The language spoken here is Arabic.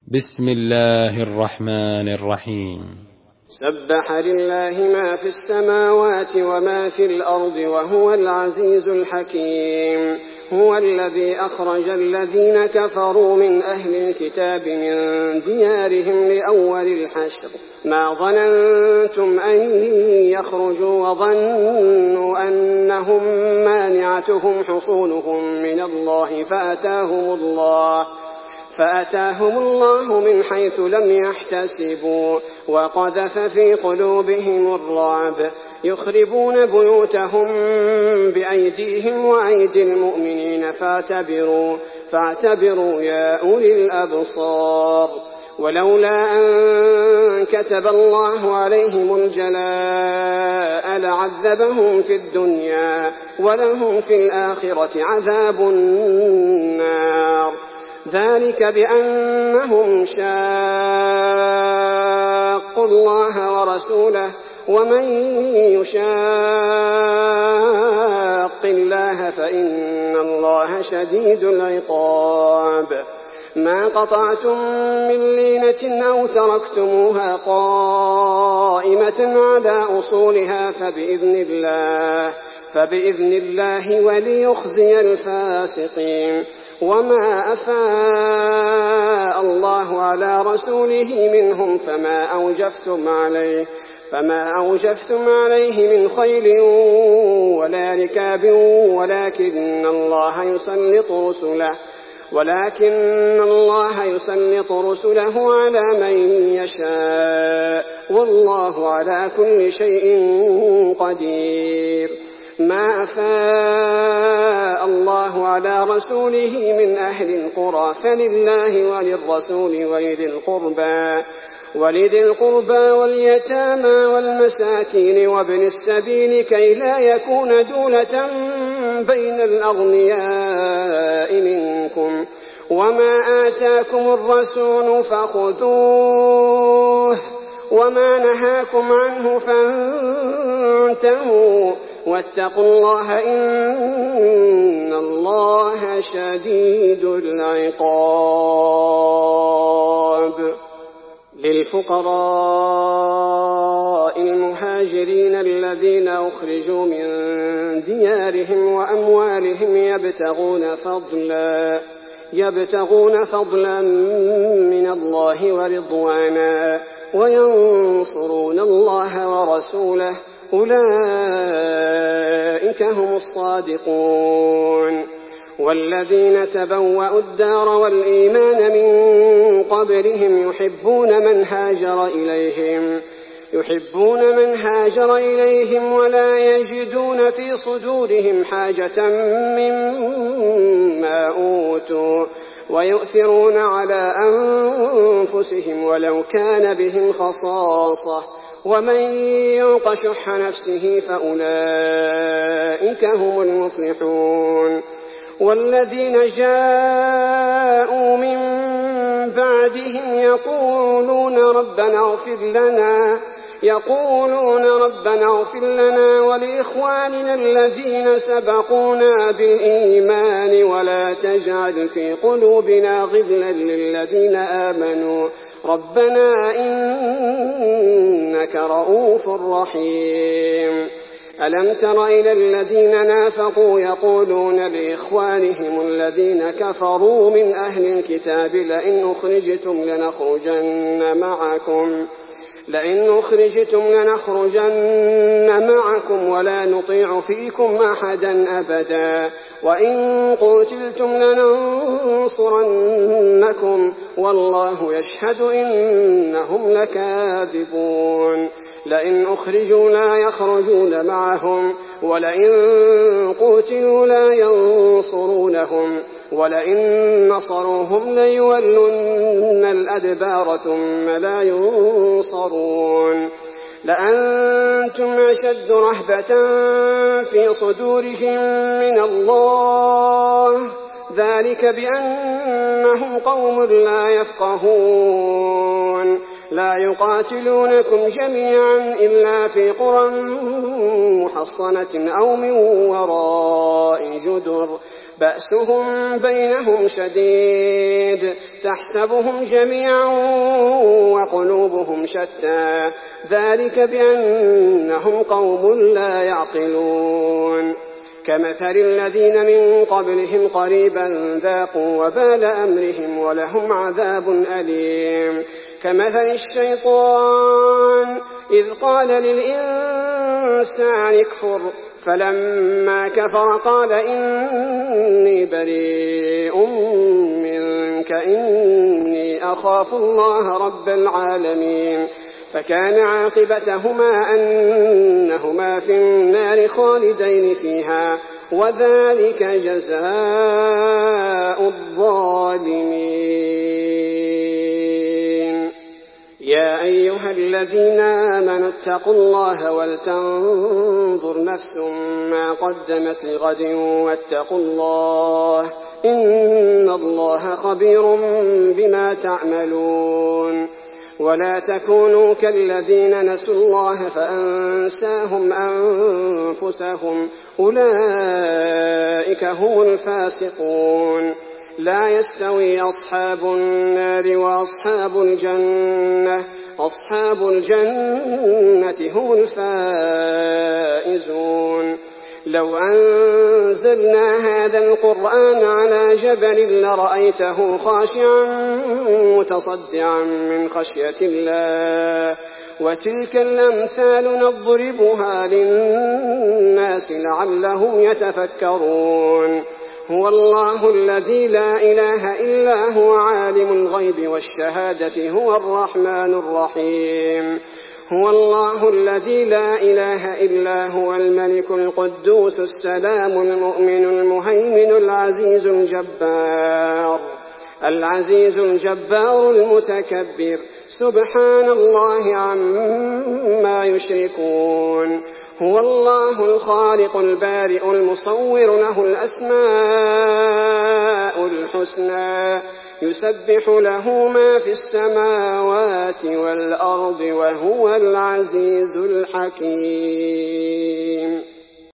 بسم الله الرحمن الرحيم. سبح لله ما في السماوات وما في الأرض وهو العزيز الحكيم. هو الذي أخرج الذين كفروا من أهل الكتاب من ديارهم لأول الحشر ما ظننتم أن يخرجوا وظنوا أنهم مانعتهم حصونهم من الله فأتاهم الله من حيث لم يحتسبوا وقذف في قلوبهم الرعب يخربون بيوتهم بأيديهم وأيدي المؤمنين فاعتبروا يا أولي الأبصار. ولولا أن كتب الله عليهم الجلاء لعذبهم في الدنيا ولهم في الآخرة عذاب النار. ذلك بأنهم شاقوا الله ورسوله ومن يشاق الله فإن الله شديد العقاب. ما قطعتم من لينة أو تركتموها قائمة على أصولها فبإذن الله وليخزي الفاسقين. وما أفاء الله على رسوله منهم فما أوجفتم عليه من خيل ولا ركاب ولكن الله يسلط رسله على من يشاء والله على كل شيء قدير. ما أفاء الله على رسوله من أهل القرى فلله وللرسول ولذي القربى واليتامى والمساكين وابن السبيل كي لا يكون دولة بين الأغنياء منكم. وما آتاكم الرسول فخذوه وما نهاكم عنه فانتهوا واتقوا الله إن الله شديد العقاب. للفقراء المهاجرين الذين أخرجوا من ديارهم وأموالهم يبتغون فضلا من الله ورضوانا وينصرون الله ورسوله أولئك هم الصادقون. والذين تبوأوا الدار والإيمان من قبلهم يحبون من هاجر إليهم ولا يجدون في صدورهم حاجة مما أوتوا ويؤثرون على أنفسهم ولو كان بهم خصاصة ومن يوق شح نفسه فأولئك هم المفلحون. والذين جاءوا من بعدهم يقولون ربنا اغفر لنا ولإخواننا الذين سبقونا بالإيمان ولا تجعل في قلوبنا غلا للذين آمنوا ربنا إنك رؤوف رحيم. ألم تر إلى الذين نافقوا يقولون لإخوانهم الذين كفروا من أهل الكتاب لئن أخرجتم لنخرجن معكم ولا نطيع فيكم أحدا أبدا وإن قتلتم لننصرنكم والله يشهد إنهم لكاذبون. لئن أخرجوا لا يخرجون معهم ولئن قتلوا لا ينصرونهم ولئن نصروهم ليولن الأدبار ثم لا ينصرون. لأنتم أشد رهبة في صدورهم من الله ذلك بأنهم قوم لا يفقهون. لا يقاتلونكم جميعا إلا في قرى محصنة أو من وراء جدر بأسهم بينهم شديد تحسبهم جميعا وقلوبهم شتى ذلك بأنهم قوم لا يعقلون كمثل الذين من قبلهم قريبا ذاقوا وبال أمرهم ولهم عذاب أليم كمثل الشيطان إذ قال للإنسان اكفر فلما كفر قال إني بريء منك إني أخاف الله رب العالمين فكان عاقبتهما أنهما في النار خالدين فيها وذلك جزاء الظالمين يا أيها الذين آمنوا اتقوا الله ولتنظر نفس ما قدمت لغد واتقوا الله إن الله خبير بما تعملون ولا تكونوا كالذين نسوا الله فأنساهم أنفسهم أولئك هم الفاسقون لا يستوي أصحاب النار وأصحاب الجنة أصحاب الجنة هم الفائزون لو أنزلنا هذا القرآن على جبل لرأيته خاشعا متصدعا من خشية الله وتلك الأمثال نضربها للناس لعلهم يتفكرون هو الله الذي لا إله إلا هو عالم الغيب والشهادة هو الرحمن الرحيم هو الله الذي لا إله إلا هو الملك القدوس السلام المؤمن المهيمن العزيز الجبار المتكبر سبحان الله عما يشركون هو الله الخالق البارئ المصور له الأسماء الحسنى يسبح له ما في السماوات والأرض وهو العزيز الحكيم